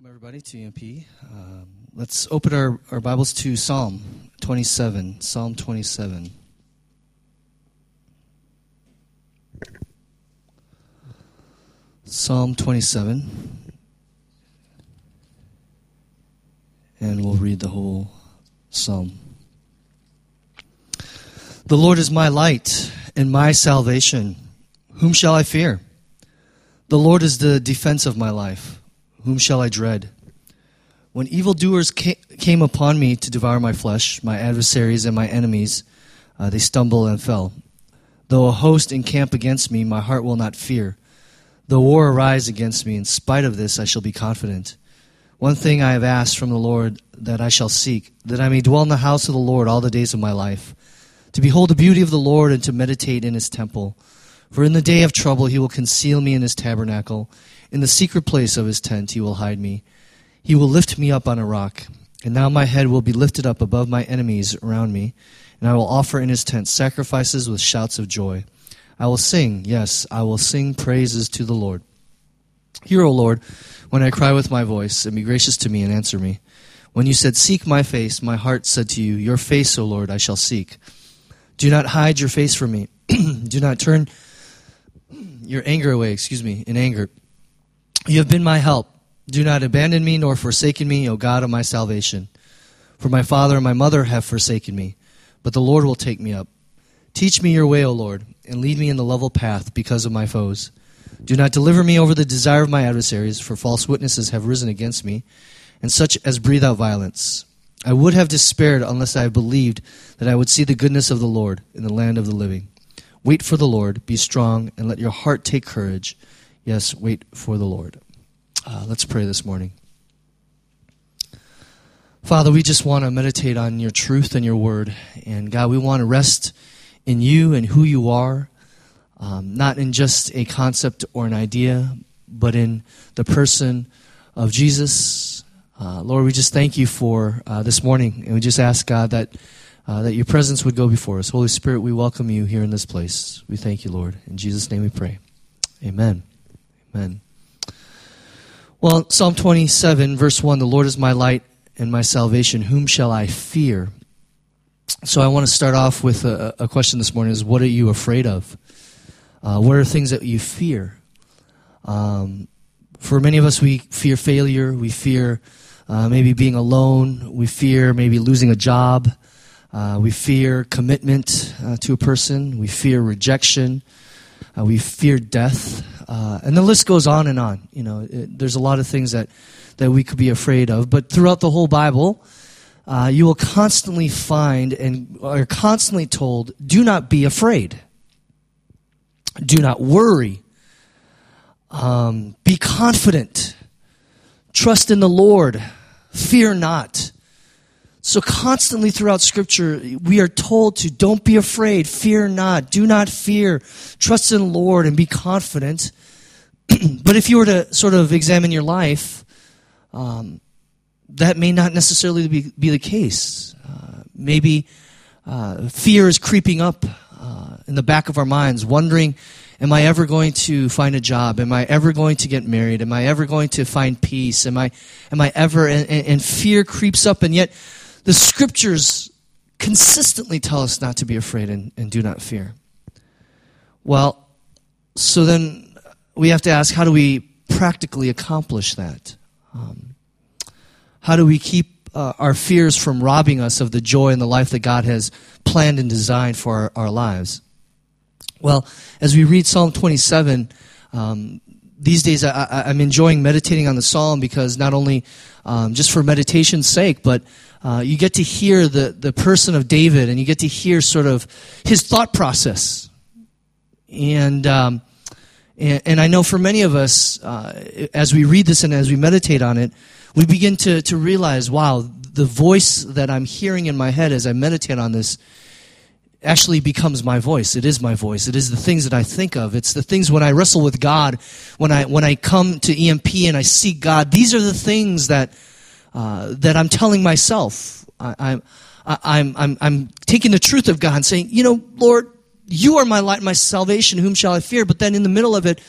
Welcome, everybody, to EMP. Let's open our Bibles to Psalm 27. Psalm 27. Psalm 27. And we'll read the whole psalm. The Lord is my light and my salvation. Whom shall I fear? The Lord is the defense of my life. Whom shall I dread? When evildoers came upon me to devour my flesh, my adversaries and my enemies, they stumbled and fell. Though a host encamp against me, my heart will not fear. Though war arise against me, in spite of this I shall be confident. One thing I have asked from the Lord that I shall seek, that I may dwell in the house of the Lord all the days of my life, to behold the beauty of the Lord and to meditate in his temple. For in the day of trouble he will conceal me in his tabernacle. In the secret place of his tent he will hide me. He will lift me up on a rock. And now my head will be lifted up above my enemies around me. And I will offer in his tent sacrifices with shouts of joy. I will sing, yes, I will sing praises to the Lord. Hear, O Lord, when I cry with my voice, and be gracious to me and answer me. When you said, seek my face, my heart said to you, your face, O Lord, I shall seek. Do not hide your face from me. Do not turn your anger away, in anger. You have been my help. Do not abandon me nor forsaken me, O God of my salvation. For my father and my mother have forsaken me, but the Lord will take me up. Teach me your way, O Lord, and lead me in the level path because of my foes. Do not deliver me over the desire of my adversaries, for false witnesses have risen against me, and such as breathe out violence. I would have despaired unless I had believed that I would see the goodness of the Lord in the land of the living. Wait for the Lord, be strong, and let your heart take courage. Yes, wait for the Lord. Let's pray this morning. Father, we just want to meditate on your truth and your word. And God, we want to rest in you and who you are, not in just a concept or an idea, but in the person of Jesus. Lord, we just thank you for this morning. And we just ask, God, that your presence would go before us. Holy Spirit, we welcome you here in this place. We thank you, Lord. In Jesus' name we pray. Amen. Amen. Well, Psalm 27, verse 1, the Lord is my light and my salvation. Whom shall I fear? So I want to start off with a question this morning is, what are you afraid of? What are things that you fear? For many of us, we fear failure. We fear maybe being alone. We fear maybe losing a job. We fear commitment to a person. We fear rejection. We fear death. And the list goes on and on. You know, there's a lot of things that we could be afraid of. But throughout the whole Bible, you will constantly find and are constantly told, do not be afraid. Do not worry. Be confident. Trust in the Lord. Fear not. So constantly throughout Scripture, we are told to don't be afraid, fear not, do not fear, trust in the Lord and be confident. But if you were to sort of examine your life, that may not necessarily be the case. Maybe fear is creeping up in the back of our minds, wondering, am I ever going to find a job? Am I ever going to get married? Am I ever going to find peace? Am I ever, and fear creeps up, and yet the Scriptures consistently tell us not to be afraid and do not fear. Well, so then we have to ask, how do we practically accomplish that? How do we keep our fears from robbing us of the joy and the life that God has planned and designed for our lives? Well, as we read Psalm 27, these days I'm enjoying meditating on the Psalm because not only just for meditation's sake, but you get to hear the person of David, and you get to hear sort of his thought process. And I know for many of us, as we read this and as we meditate on it, we begin to realize, wow, the voice that I'm hearing in my head as I meditate on this actually becomes my voice. It is my voice. It is the things that I think of. It's the things when I wrestle with God, when I come to EMP and I seek God. These are the things that I'm telling myself. I'm taking the truth of God and saying, you know, Lord, you are my light, my salvation. Whom shall I fear? But then in the middle of it,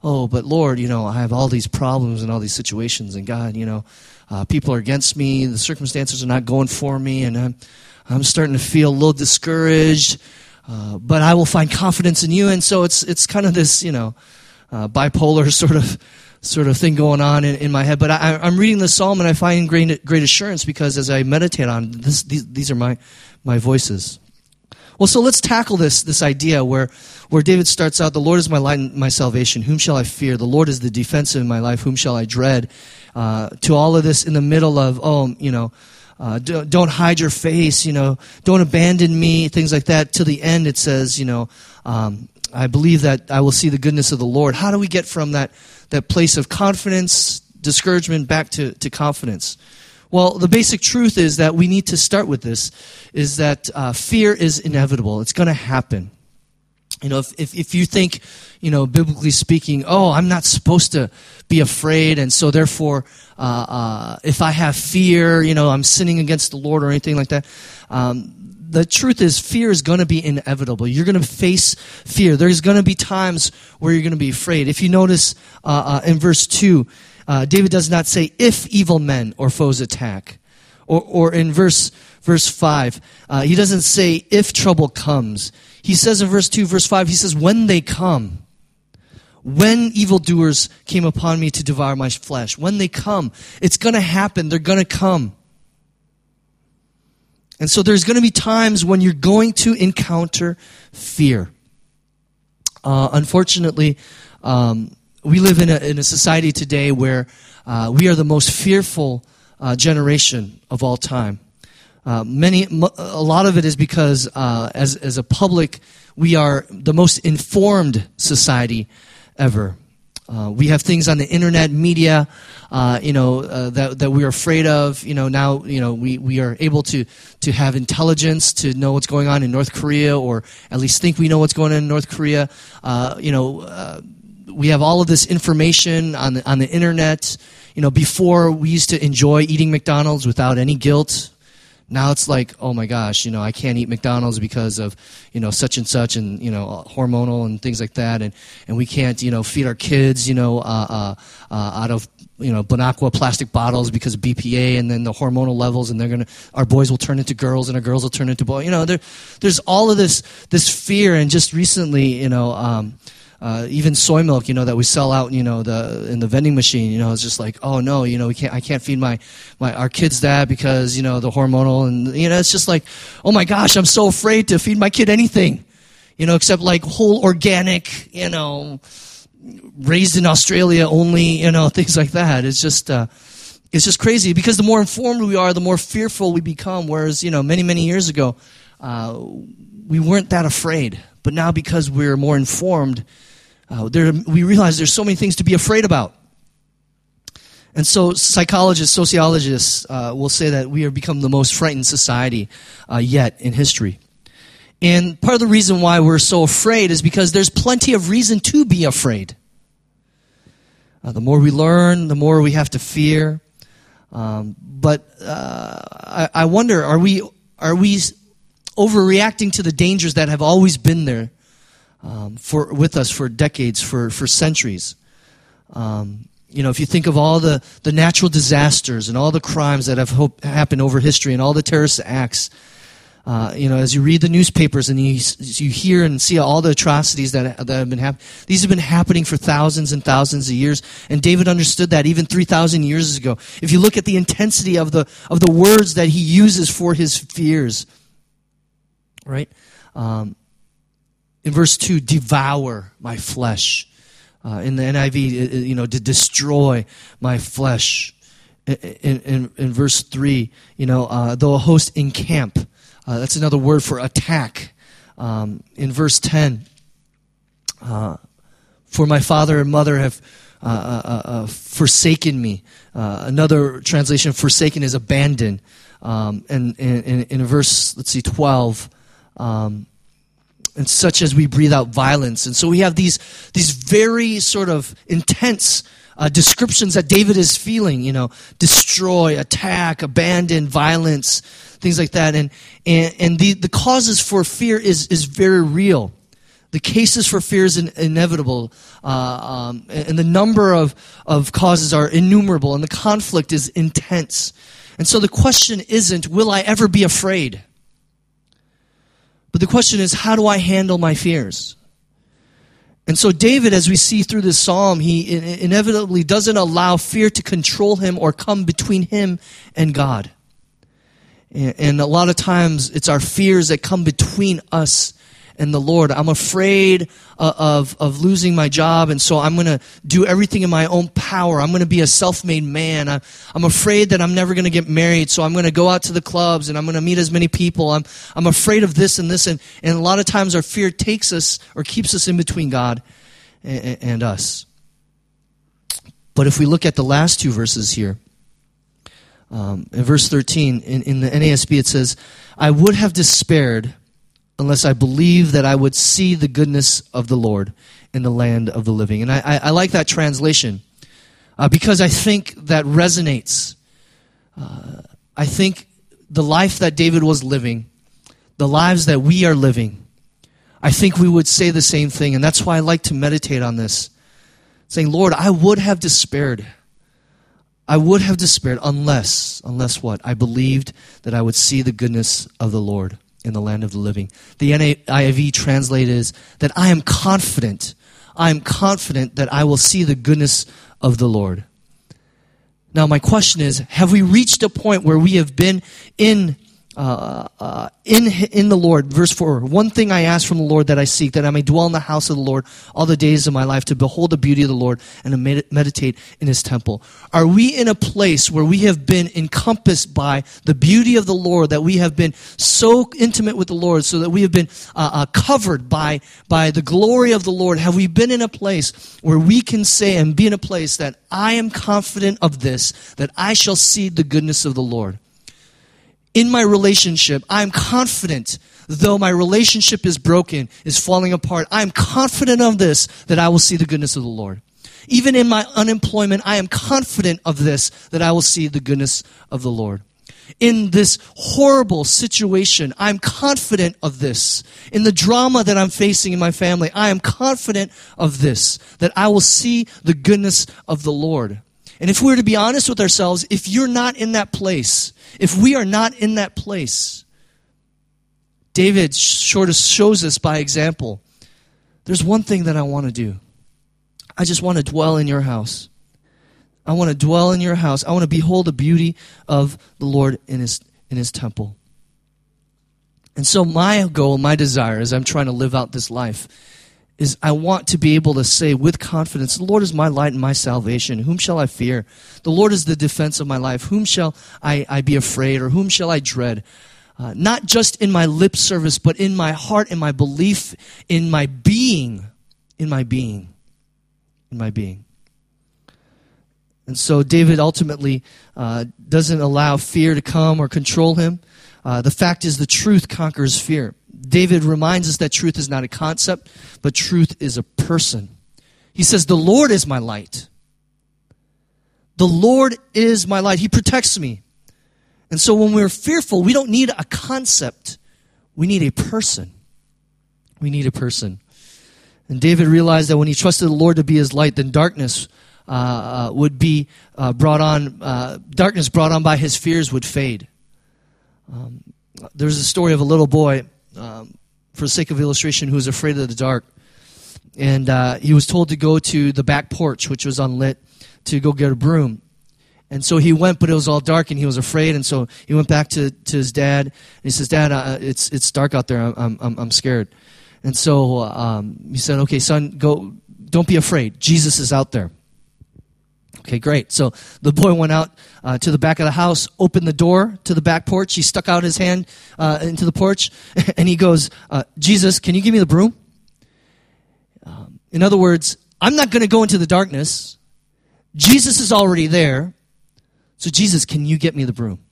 oh, but Lord, I have all these problems and all these situations, and God, people are against me, the circumstances are not going for me, and I'm starting to feel a little discouraged, but I will find confidence in you. And so it's kind of this, bipolar sort of thing going on in my head. But I'm reading the psalm and I find great assurance, because as I meditate on this, these are my voices. Well, so let's tackle this idea where David starts out, the Lord is my light and my salvation. Whom shall I fear? The Lord is the defense in my life. Whom shall I dread? To all of this in the middle of, don't hide your face, don't abandon me, things like that. To the end, it says, I believe that I will see the goodness of the Lord. How do we get from that place of confidence, discouragement, back to confidence? Well, the basic truth is that we need to start with this, is that fear is inevitable. It's going to happen. If you think, biblically speaking, I'm not supposed to be afraid, and so therefore, if I have fear, I'm sinning against the Lord or anything like that. The truth is, fear is going to be inevitable. You're going to face fear. There's going to be times where you're going to be afraid. If you notice in verse 2, David does not say, if evil men or foes attack. Or in verse 5, he doesn't say, if trouble comes. He says in verse 5, he says, when they come. When evildoers came upon me to devour my flesh. When they come. It's going to happen. They're going to come. And so there's going to be times when you're going to encounter fear. Unfortunately, we live in a society today where we are the most fearful generation of all time. A lot of it is because as a public, we are the most informed society ever. We have things on the internet, media, that we're afraid of. Now, we are able to have intelligence to know what's going on in North Korea, or at least think we know what's going on in North Korea. We have all of this information on the internet. Before we used to enjoy eating McDonald's without any guilt. Now it's like, oh my gosh, I can't eat McDonald's because of, such and such, and, hormonal and things like that. And we can't, feed our kids, out of, Bonaqua plastic bottles because of BPA, and then the hormonal levels, and our boys will turn into girls and our girls will turn into boys. There's all of this fear. And just recently, even soy milk, that we sell out, in the vending machine, it's just like, oh no, I can't feed our kids that because, the hormonal, and, it's just like, oh my gosh, I'm so afraid to feed my kid anything, except like whole organic, raised in Australia only, things like that. It's just crazy, because the more informed we are, the more fearful we become. Whereas, many, many years ago, we weren't that afraid. But now, because we're more informed, we realize there's so many things to be afraid about. And so psychologists, sociologists will say that we have become the most frightened society yet in history. And part of the reason why we're so afraid is because there's plenty of reason to be afraid. The more we learn, the more we have to fear. But I wonder, are we overreacting to the dangers that have always been there with us for decades, for centuries? If you think of all the natural disasters and all the crimes that have happened over history and all the terrorist acts, as you read the newspapers and you hear and see all the atrocities that have been happening, these have been happening for thousands and thousands of years. And David understood that even 3,000 years ago. If you look at the intensity of the words that he uses for his fears, right? In verse 2, devour my flesh. In the NIV, to destroy my flesh. In verse 3, though a host encamp. That's another word for attack. In verse 10, for my father and mother have forsaken me. Another translation, forsaken, is abandoned. And in verse, 12, and such as we breathe out violence. And so we have these very sort of intense descriptions that David is feeling, destroy, attack, abandon, violence, things like that. And the causes for fear is very real. The cases for fear is inevitable, and the number of causes are innumerable, and the conflict is intense. And so the question isn't, will I ever be afraid? But the question is, how do I handle my fears? And so David, as we see through this psalm, he inevitably doesn't allow fear to control him or come between him and God. And a lot of times, it's our fears that come between us and the Lord. I'm afraid of losing my job, and so I'm going to do everything in my own power. I'm going to be a self-made man. I'm afraid that I'm never going to get married, so I'm going to go out to the clubs, and I'm going to meet as many people. I'm afraid of this and this, and a lot of times our fear takes us or keeps us in between God and us. But if we look at the last two verses here, in verse 13, in the NASB it says, I would have despaired unless I believed that I would see the goodness of the Lord in the land of the living. And I like that translation because I think that resonates. I think the life that David was living, the lives that we are living, I think we would say the same thing. And that's why I like to meditate on this, saying, Lord, I would have despaired. I would have despaired unless what? I believed that I would see the goodness of the Lord in the land of the living. The NIV translated is that I am confident that I will see the goodness of the Lord. Now my question is, have we reached a point where we have been in the Lord? Verse 4, one thing I ask from the Lord that I seek, that I may dwell in the house of the Lord all the days of my life, to behold the beauty of the Lord and to meditate in his temple. Are we in a place where we have been encompassed by the beauty of the Lord, that we have been so intimate with the Lord, so that we have been covered by the glory of the Lord? Have we been in a place where we can say and be in a place that I am confident of this, that I shall see the goodness of the Lord? In my relationship, I'm confident, though my relationship is broken, is falling apart, I'm confident of this, that I will see the goodness of the Lord. Even in my unemployment, I am confident of this, that I will see the goodness of the Lord. In this horrible situation, I'm confident of this. In the drama that I'm facing in my family, I am confident of this, that I will see the goodness of the Lord. And if we were to be honest with ourselves, if you're not in that place, if we are not in that place, David sort of shows us by example, there's one thing that I want to do. I just want to dwell in your house. I want to dwell in your house. I want to behold the beauty of the Lord in his temple. And so my goal, my desire, as I'm trying to live out this life, is I want to be able to say with confidence, the Lord is my light and my salvation. Whom shall I fear? The Lord is the defense of my life. Whom shall I be afraid, or whom shall I dread? Not just in my lip service, but in my heart, in my belief, in my being. And so David ultimately doesn't allow fear to come or control him. The fact is, the truth conquers fear. David reminds us that truth is not a concept, but truth is a person. He says, the Lord is my light. The Lord is my light. He protects me. And so when we're fearful, we don't need a concept. We need a person. We need a person. And David realized that when he trusted the Lord to be his light, then darkness would be brought on. Darkness brought on by his fears would fade. There's a story of a little boy, for the sake of illustration, who was afraid of the dark. And he was told to go to the back porch, which was unlit, to go get a broom. And so he went, but it was all dark, and he was afraid. And so he went back to his dad, and he says, "Dad, it's dark out there. I'm scared." And so he said, "Okay, son, go. Don't be afraid. Jesus is out there." Okay, great. So the boy went out to the back of the house, opened the door to the back porch. He stuck out his hand into the porch, and he goes, "Jesus, can you give me the broom?" In other words, I'm not going to go into the darkness. Jesus is already there. So Jesus, can you get me the broom?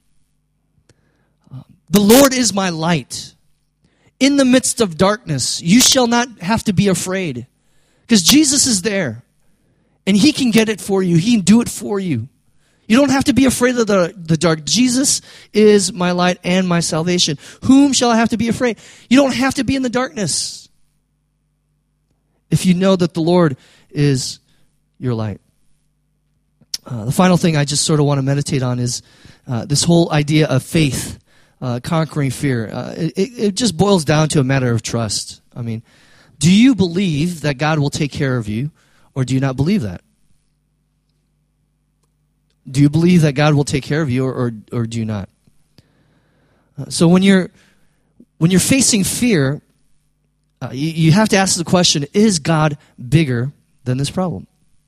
The Lord is my light. In the midst of darkness, you shall not have to be afraid, because Jesus is there. And he can get it for you. He can do it for you. You don't have to be afraid of the dark. Jesus is my light and my salvation. Whom shall I have to be afraid? You don't have to be in the darkness. if you know that the Lord is your light. The final thing I just sort of want to meditate on is this whole idea of faith conquering fear. It just boils down to a matter of trust. I mean, do you believe that God will take care of you, or do you not believe that? Do you believe that God will take care of you, or do you not? So when you're facing fear, you have to ask the question, is God bigger than this problem?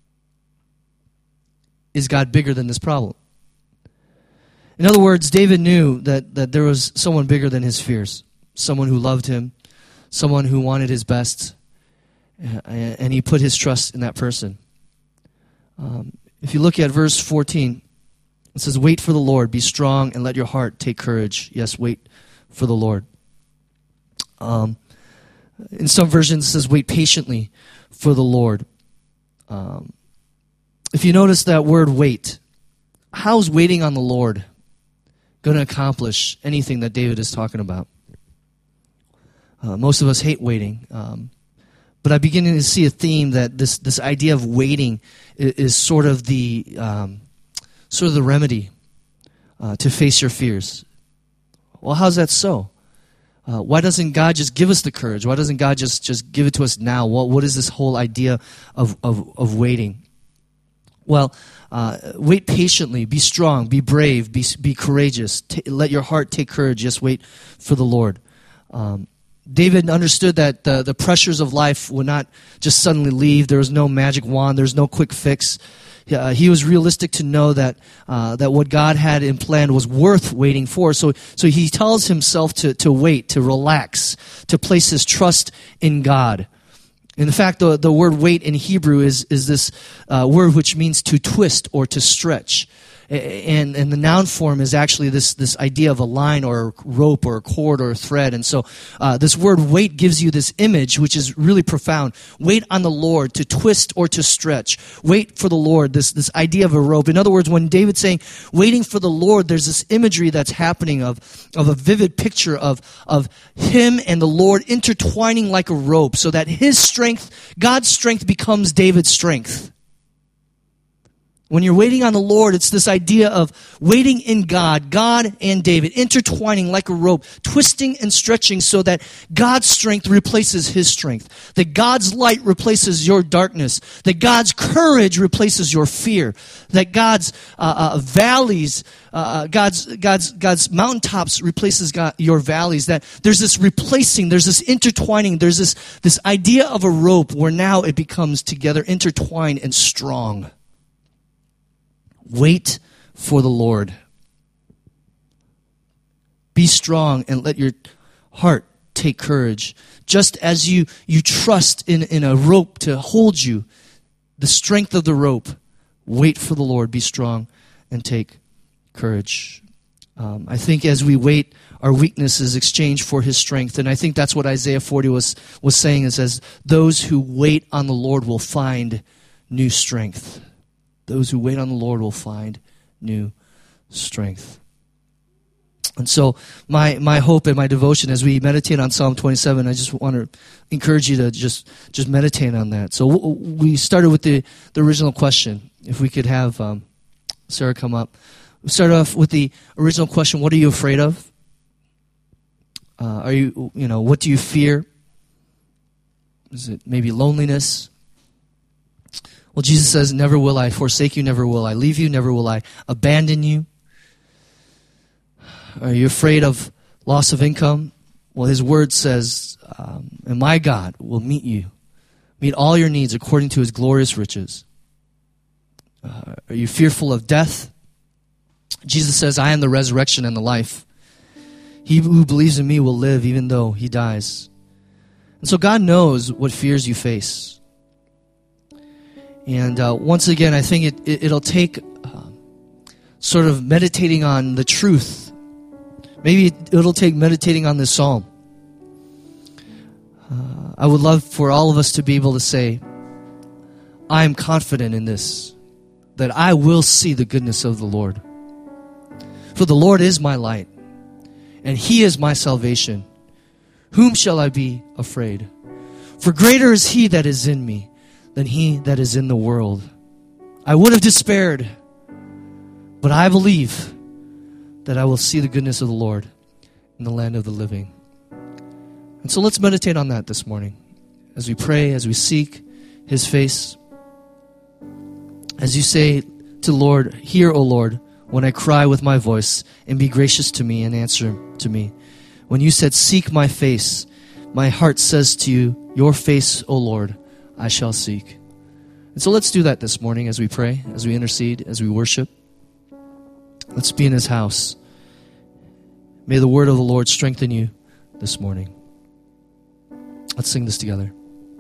Is God bigger than this problem? In other words, David knew that there was someone bigger than his fears, someone who loved him, someone who wanted his best, and he put his trust in that person. If you look at verse 14, it says, wait for the Lord, be strong, and let your heart take courage. Yes, wait for the Lord. In some versions, it says, wait patiently for the Lord. If you notice that word wait, how's waiting on the Lord going to accomplish anything that David is talking about? Most of us hate waiting. But I'm beginning to see a theme that this idea of waiting is sort of the remedy to face your fears. Well, how's that so? Why doesn't God just give us the courage? Why doesn't God just give it to us now? What is this whole idea of waiting? Well, wait patiently, be strong, be brave, be courageous. Let your heart take courage. Just wait for the Lord. David understood that the pressures of life would not just suddenly leave. There was no magic wand. There was no quick fix. He was realistic to know that what God had in plan was worth waiting for. So he tells himself to wait, to relax, to place his trust in God. In fact, the word wait in Hebrew is this word which means to twist or to stretch. And the noun form is actually this idea of a line or a rope or a cord or a thread. And so this word wait gives you this image which is really profound. Wait on the Lord, to twist or to stretch. Wait for the Lord, this idea of a rope. In other words, when David's saying waiting for the Lord, there's this imagery that's happening of a vivid picture of him and the Lord intertwining like a rope so that his strength, God's strength, becomes David's strength. When you're waiting on the Lord, it's this idea of waiting in God and David, intertwining like a rope, twisting and stretching so that God's strength replaces his strength, that God's light replaces your darkness, that God's courage replaces your fear, that God's valleys, God's mountaintops replaces your valleys, that there's this replacing, there's this intertwining, there's this idea of a rope where now it becomes together intertwined and strong. Wait for the Lord. Be strong and let your heart take courage. Just as you trust in a rope to hold you, the strength of the rope, wait for the Lord. Be strong and take courage. I think as we wait, our weakness is exchanged for his strength. And I think that's what Isaiah 40 was saying. It says, those who wait on the Lord will find new strength. Those who wait on the Lord will find new strength. And so my hope and my devotion as we meditate on Psalm 27, I just want to encourage you to just meditate on that. So we started with the original question. If we could have Sarah come up. We started off with the original question, what are you afraid of? What do you fear? Is it maybe loneliness? Well, Jesus says, never will I forsake you, never will I leave you, never will I abandon you. Are you afraid of loss of income? Well, his word says, and my God will meet all your needs according to his glorious riches. Are you fearful of death? Jesus says, I am the resurrection and the life. He who believes in me will live even though he dies. And so God knows what fears you face. And once again, I think it'll take sort of meditating on the truth. Maybe it'll take meditating on this psalm. I would love for all of us to be able to say, I am confident in this, that I will see the goodness of the Lord. For the Lord is my light, and he is my salvation. Whom shall I be afraid? For greater is he that is in me than he that is in the world. I would have despaired, but I believe that I will see the goodness of the Lord in the land of the living. And so let's meditate on that this morning as we pray, as we seek his face. As you say to the Lord, hear, O Lord, when I cry with my voice, and be gracious to me and answer to me. When you said, seek my face, my heart says to you, your face, O Lord, I shall seek. And so let's do that this morning as we pray, as we intercede, as we worship. Let's be in his house. May the word of the Lord strengthen you this morning. Let's sing this together.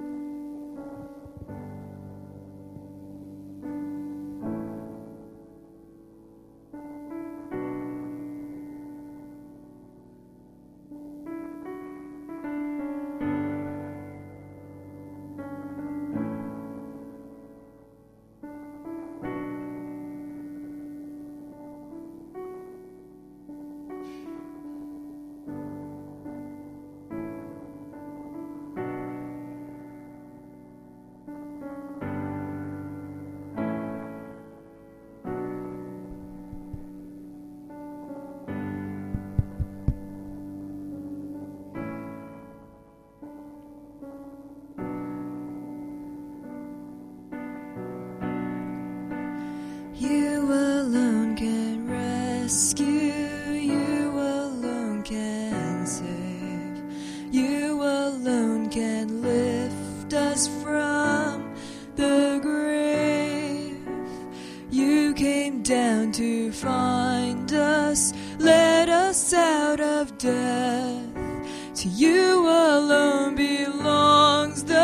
You alone can rescue, you alone can save, you alone can lift us from the grave. You came down to find us, led us out of death. To you alone belongs the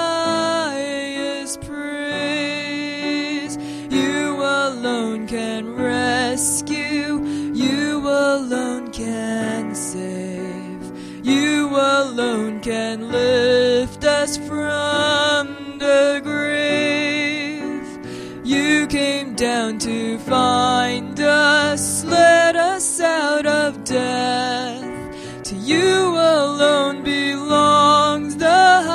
highest praise. You alone can rescue, you alone can save, you alone can lift us from the grave. You came down to find us, led us out of death. To you alone belongs the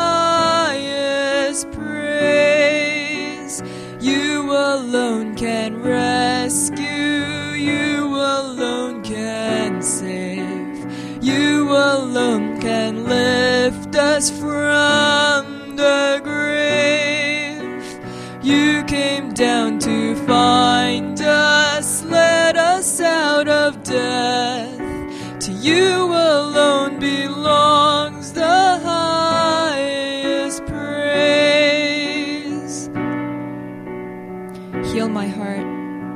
highest praise. You alone can rescue, you alone can save, you alone can lift us from the grave. You came down to find us, led us out of death. To you alone belongs the highest praise. Heal my heart.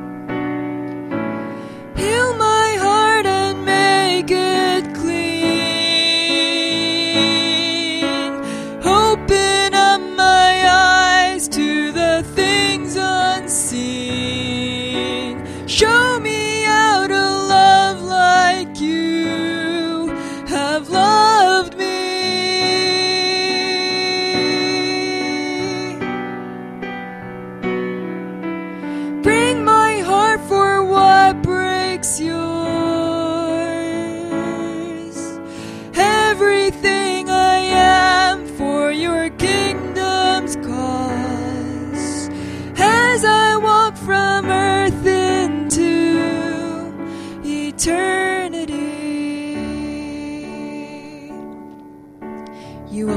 Heal my heart and make it clean. Open up my eyes to the things unseen. Show me how to love like you have loved me. Bring my heart for what breaks yours. Everything I am for your kingdom's cause. As I walk from earth into eternity. You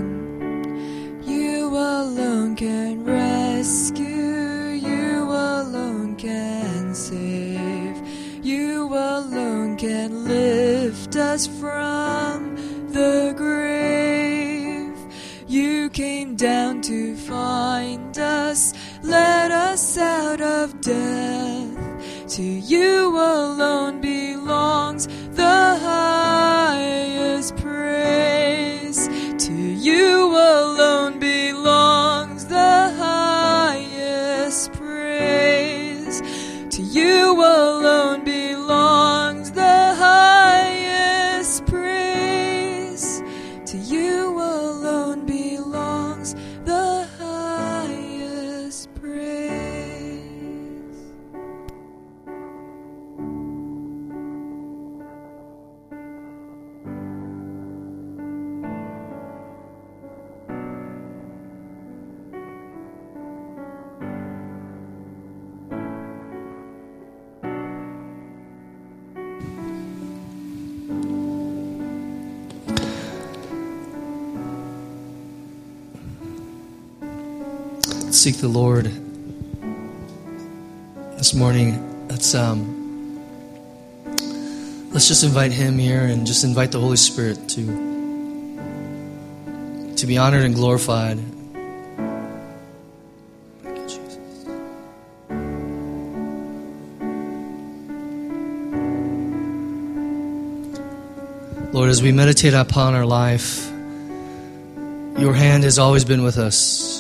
alone can rescue, you alone can save, you alone can lift us from the grave. You came down to find us, led us out of death. To you alone belongs the highest praise. To you alone belongs the highest praise. To you alone belongs the highest praise. To you alone belongs the highest praise. seek the Lord this morning. Let's just invite Him here and just invite the Holy Spirit to be honored and glorified. Thank you, Jesus. Lord, as we meditate upon our life, your hand has always been with us.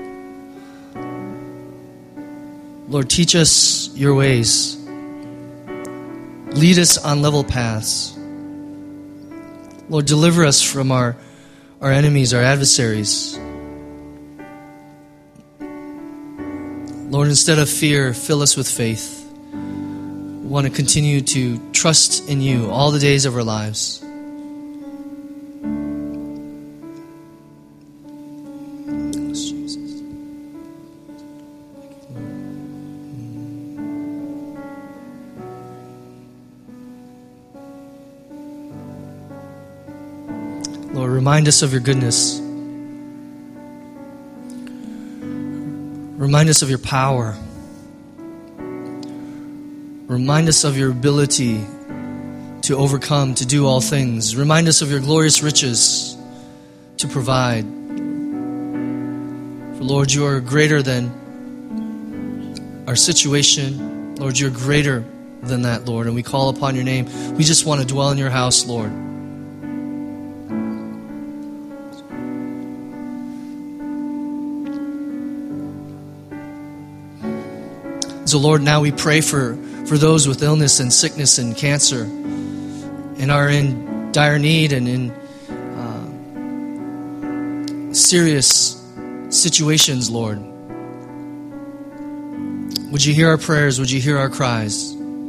Lord, teach us your ways. Lead us on level paths. Lord, deliver us from our enemies, our adversaries. Lord, instead of fear, fill us with faith. We want to continue to trust in you all the days of our lives. Lord, remind us of your goodness. Remind us of your power. Remind us of your ability to overcome, to do all things. Remind us of your glorious riches to provide. For Lord, you are greater than our situation. Lord, you're greater than that, Lord, and we call upon your name. We just want to dwell in your house, Lord. So Lord, now we pray for those with illness and sickness and cancer and are in dire need and in serious situations, Lord. Would you hear our prayers? Would you hear our cries?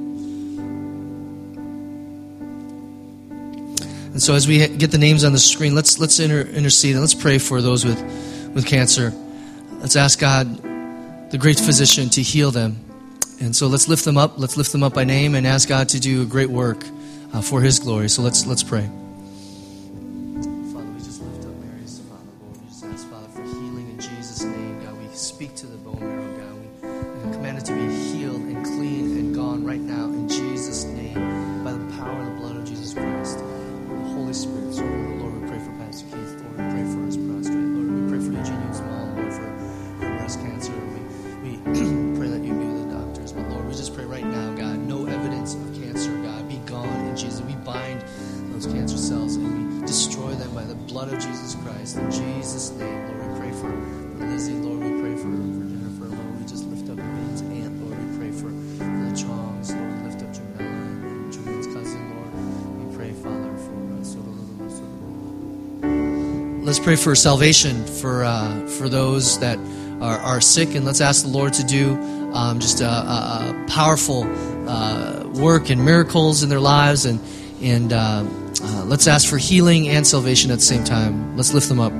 And so as we get the names on the screen, let's intercede and let's pray for those with cancer. Let's ask God, the great physician, to heal them. And so let's lift them up. Let's lift them up by name and ask God to do a great work for His glory. So let's pray. Father, we just lift up Mary's Father, Lord. We just ask, Father, for healing in Jesus' name. God, we speak to the bone marrow, God. We command it to be healed and clean and gone right now in Jesus' name by the power and the blood of Jesus Christ. The Holy Spirit. So, Lord, we pray for Pastor Keith. Lord, we pray for his prostrate. Lord, we pray for Eugenia's mom, Lord, for breast cancer. We pray that you be with the doctors. But Lord, we just pray right now, God, no evidence of cancer, God, be gone in Jesus. We bind those cancer cells and we destroy them by the blood of Jesus Christ. In Jesus' name, Lord, we pray for Lizzie. Lord, we pray for Jennifer. Lord, we just lift up Julian's aunt. Lord, we pray for the Chongs. Lord, we lift up Jamila and Julian's cousin. Lord, we pray, Father, for let's pray for salvation for those that are sick, and let's ask the Lord to do just a powerful work and miracles in their lives, and let's ask for healing and salvation at the same time. Let's lift them up.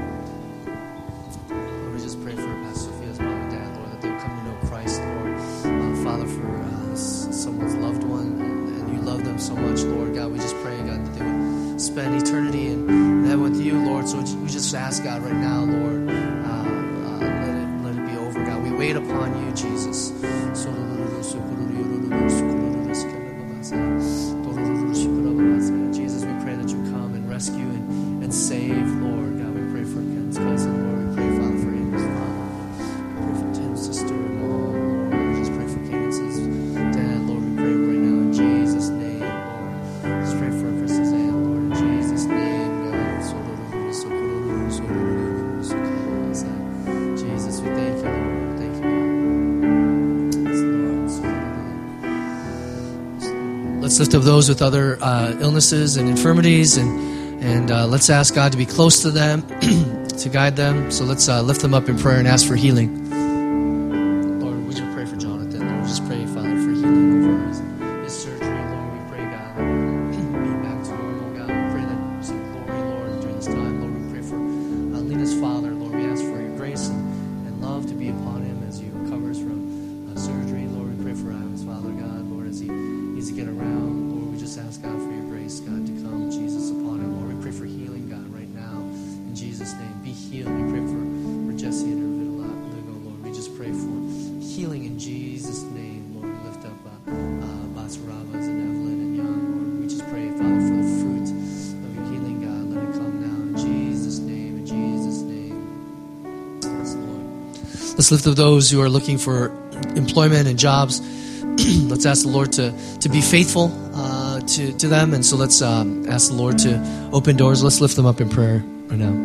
Lord, we just pray for Pastor Sophia's mom and dad, Lord, that they would come to know Christ, Lord. Father, for someone's loved one, and you love them so much, Lord. God, we just pray, God, that they would spend eternity in heaven with you, Lord. So we just ask, God, right now, Lord, let it be over, God. We wait upon you, Jesus. Jesus, we pray that you come and rescue and save, Lord. God, we pray for Ken's cousin, Lord. We pray, Father, for Amber's mom. We pray for Tim's sister and mom, Lord. We just pray for Candace's dad, Lord. We pray right now in Jesus' name, Lord. Just pray for Chris's aunt, Lord, in Jesus' name, God. Jesus, we thank you, Lord. Thank you, Lord. Let's lift up those with other illnesses and infirmities, and let's ask God to be close to them, to guide them. So let's lift them up in prayer and ask for healing. Lord, would you pray for Jonathan? Lord, just pray, Father, for healing over his surgery. Lord, we pray, God, be back to normal. God, we pray that you see glory, Lord, during this time. Lord, we pray for Lena's father. Lord, we ask for your grace and love to be upon him as he recovers from surgery. Lord, we pray for his father, God, Lord, as he needs to get around. Lord, we just ask, God, for your grace, God, to come, Jesus, upon him. Lord, we pray for healing, God, right now. In Jesus' name, be healed. We pray for Jesse and her vitiligo, Let's lift up those who are looking for employment and jobs. Let's ask the Lord to be faithful to them. And so let's ask the Lord to open doors. Let's lift them up in prayer right now.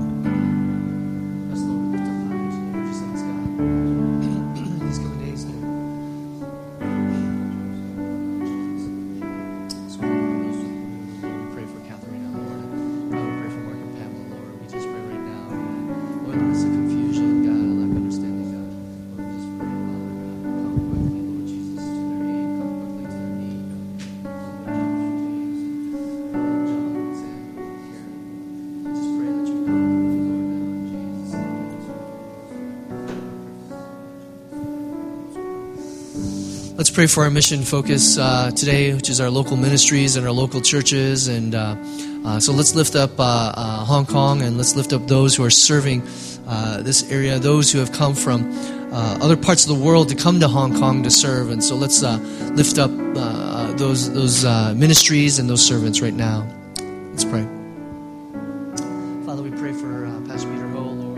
Let's pray for our mission focus today, which is our local ministries and our local churches. And so let's lift up Hong Kong, and let's lift up those who are serving this area, those who have come from other parts of the world to come to Hong Kong to serve. And so let's lift up those ministries and those servants right now. Let's pray. Father, we pray for Pastor Peter Ho, Lord.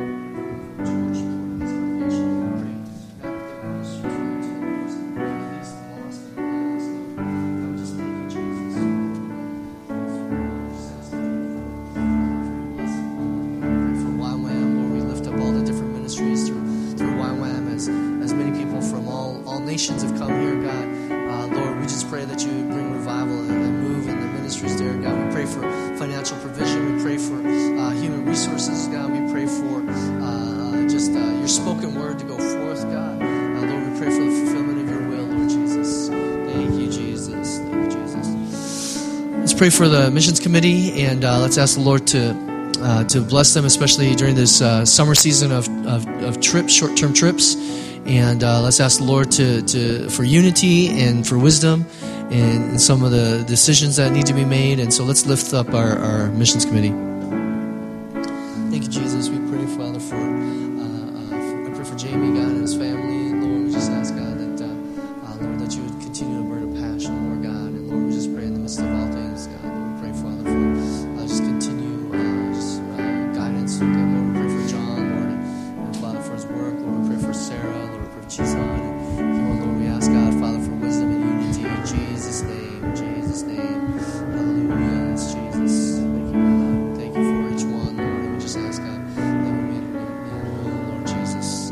Nations have come here, God. Lord, we just pray that you would bring revival and move in the ministries there, God. We pray for financial provision. We pray for human resources, God. We pray for just your spoken word to go forth, God. Lord, we pray for the fulfillment of your will, Lord Jesus. Thank you, Jesus. Thank you, Jesus. Let's pray for the missions committee, and let's ask the Lord to bless them, especially during this summer season of trips, short-term trips. And let's ask the Lord for unity and for wisdom in some of the decisions that need to be made. And so let's lift up our missions committee. Thank you, Jesus. We pray, Father, I pray for Jamie, God, and his family. Lord, we just ask, God, Lord, that you would continue to burn a passion, Lord God. And Lord, we just pray in the midst of all things, God. Lord, we pray, Father, for just continue guidance. Lord, we pray for John, Lord, and Father, for his work. Lord, we pray for Sarah. Jesus on. Lord, we ask God, Father, for wisdom and unity in Jesus' name. In Jesus' name. Hallelujah. It's Jesus. Thank you, God. Thank you for each one, Lord. And we just ask God that we may will, Lord Jesus.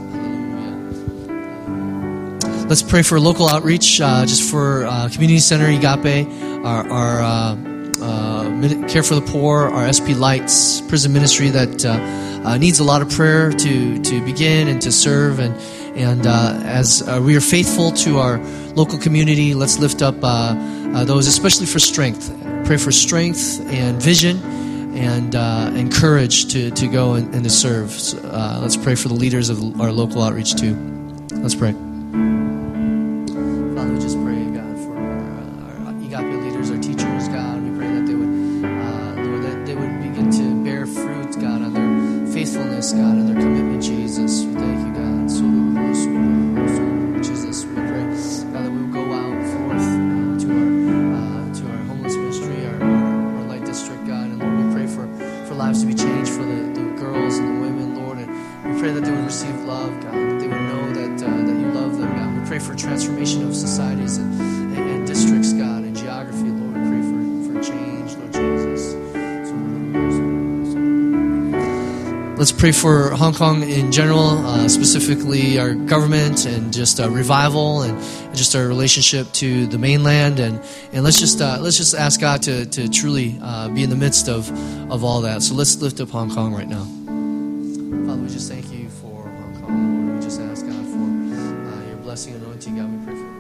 Hallelujah. Let's pray for local outreach, just for Community Center Agape, our Care for the Poor, our SP Lights prison ministry that needs a lot of prayer to begin and to serve. And as we are faithful to our local community, let's lift up those, especially for strength. Pray for strength and vision and courage to go and to serve. So, let's pray for the leaders of our local outreach too. Let's pray. Father, we just pray, God, for our Agape leaders, our teachers, God. We pray that they would, Lord, that they would begin to bear fruit, God, on their faithfulness, God, and their commitment, Jesus. We thank you, God. So Jesus, we pray, God, that we will go out forth to our homeless ministry, our light district, God, and Lord, we pray for lives to be changed for the girls and the women, Lord, and we pray that they would receive love, God, that they would know that you love them, God. We pray for transformation of societies and districts, God, and geography, Lord. We pray for change, Lord Jesus. Let's pray for Hong Kong in general, specifically our government and just revival and just our relationship to the mainland, and let's just ask God to truly be in the midst of all that. So let's lift up Hong Kong right now. Father, we just thank you for Hong Kong, Lord. We just ask God for your blessing and anointing, God. We pray for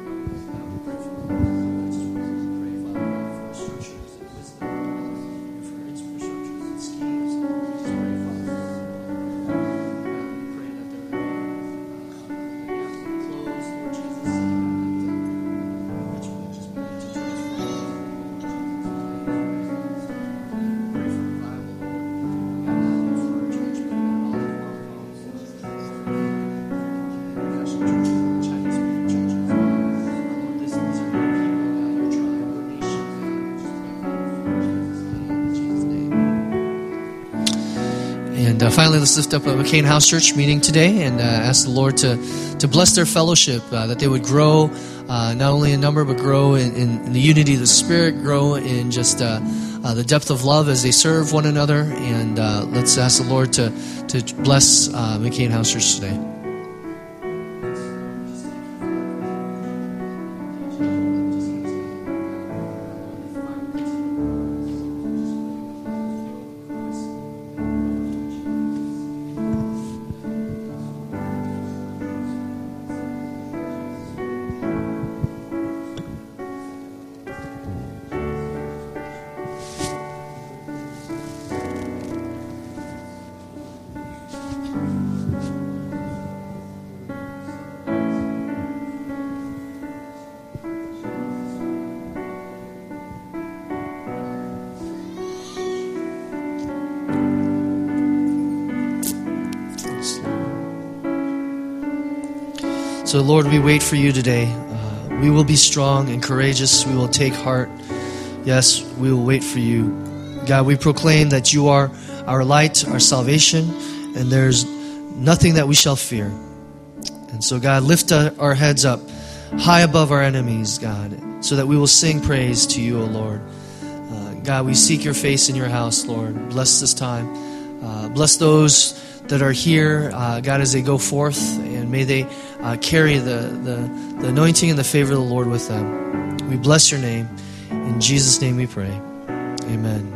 finally, let's lift up a McCain House Church meeting today and ask the Lord to bless their fellowship, that they would grow not only in number, but grow in the unity of the Spirit, grow in just the depth of love as they serve one another. And let's ask the Lord to bless McCain House Church today. So, Lord, we wait for you today. We will be strong and courageous. We will take heart. Yes, we will wait for you. God, we proclaim that you are our light, our salvation, and there's nothing that we shall fear. And so, God, lift our heads up high above our enemies, God, so that we will sing praise to you, O Lord. God, we seek your face in your house, Lord. Bless this time. Bless those that are here, God, as they go forth, and may they carry the anointing and the favor of the Lord with them. We bless your name. In Jesus' name we pray. Amen.